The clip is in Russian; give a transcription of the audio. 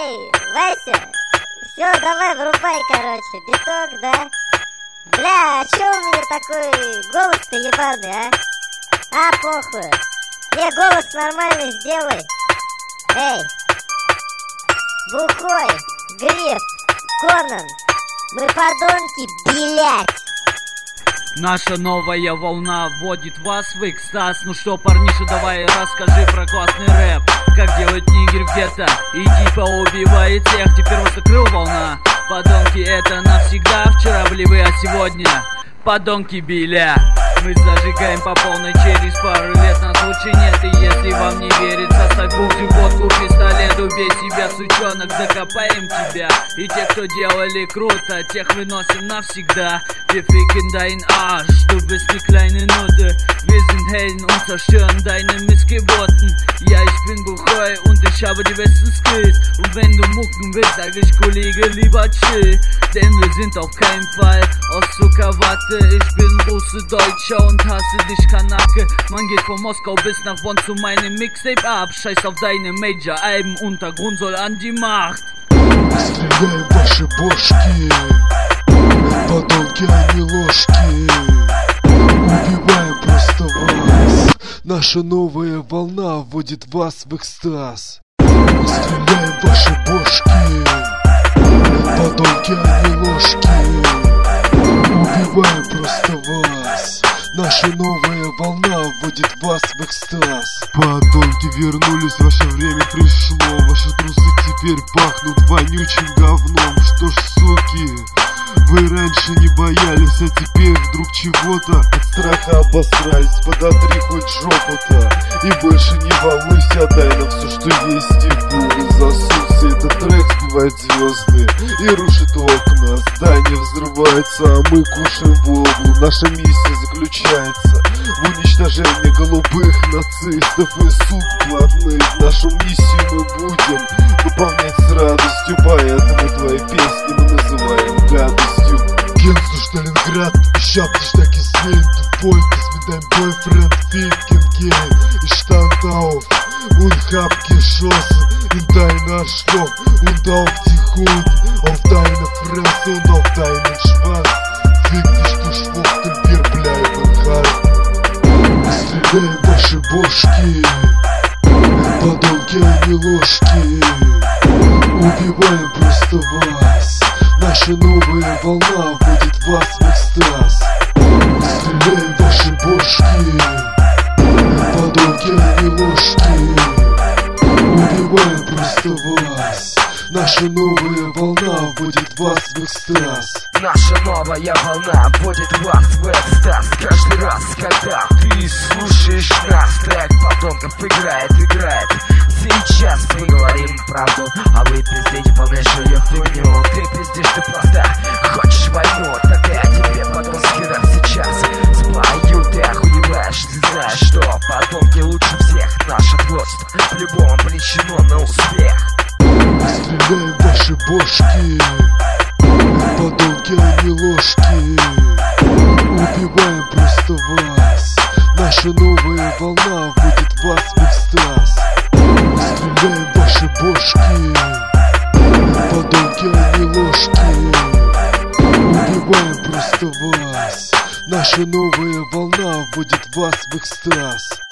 Эй, Вася, все, давай врубай, короче, биток, да? Бля, а чё у меня такой голос-то ебаный, а? А, похуй. Не, голос нормальный сделай. Эй, Бухой, Гриф, Конан, мы подонки, блять. Наша новая волна вводит вас в экстаз. Ну что, парниша, давай расскажи про классный рэп. Как делать нигер в гетто и типа убивает всех. Теперь вас закрыл волна. Подонки, это навсегда. Вчера были вы, а сегодня подонки биля. Мы зажигаем по полной, через пару лет нас лучше нет. И если вам не верится, ставь бухтю, водку, пистолет. Убей себя, сучонок, закопаем тебя. И те, кто делали круто, тех выносим навсегда. Wir ficken dein Arsch, du bist die kleine Nutte. Wir sind Helden und zerstören deine Missgeburten. Ja, ich bin Buchoi und ich habe die besten Skills. Und wenn du mucken willst, sag ich, Kollege, lieber chill. Denn wir sind auf keinen Fall aus Zuckerwatte. Ich bin Russe, Deutscher und hasse dich, Kanake. Man geht von Moskau bis nach Bonn zu meinem Mixtape ab. Scheiß auf deine Major-Alben, Untergrund soll an die Macht. Стреляем ваши бошки, подонки, а не ложки. Убиваем просто вас. Наша новая волна вводит вас в экстаз. Стреляем ваши бошки, подонки, а не ложки. Убиваем просто вас. Наша новая волна вводит вас в экстаз. Подонки вернулись, ваше время пришло. Ваши трусы теперь пахнут вонючим говном. Что ж, суки, вы раньше не боялись, а теперь вдруг чего-то от страха обосрались. Подотри хоть жопу-то и больше не волнуйся, дай нам все, что есть, и буры засунься. Этот трек сбивает звезды и рушит окна. Здания взрываются, а мы кушаем воблу. Наша миссия заключается в уничтожении голубых нацистов и сук блатных. Нашу миссию мы будем выполнять с радостью, поэтому твои песни мы называем гадостью. Kennst du Stalingrad? Ich hab dich da gesehen. Du wolltest mit deinem Boyfriend ficken gehen. Ich stand auf und hab geschossen in dein Arschloch und auf die Hut, auf deine Fresse und auf deinen Schwanz. Fick dich, du Schwuchtel, wir bleiben hart. Стреляем ваши бошки, подонки, а не ложки. Убиваем просто вас. Наша новая волна вводит вас в экстаз. Стреляем ваши бошки, подонки, а не ложки. Убиваем просто вас. Наша новая волна вводит вас в экстаз. Наша новая волна вводит вас в экстаз. Каждый раз, когда ты слушаешь нас, трек подонков играет. Сейчас мы говорим правду, а вы пиздите полнейшую хуйню. Ты пиздишь, ты просто хочешь войну. Тогда тебе подонский рэп сейчас спою. Ты охуеваешь, ты знаешь, что подонки лучше всех. Наше творчество по-любому обречено на успех. Стреляем ваши бошки, подонки, а не ложки. Убиваем просто вас. Наша новая волна вводит вас в экстаз. Стреляем ваши бошки, подонки, а не ложки. Убиваем просто вас. Наша новая волна вводит вас в экстаз.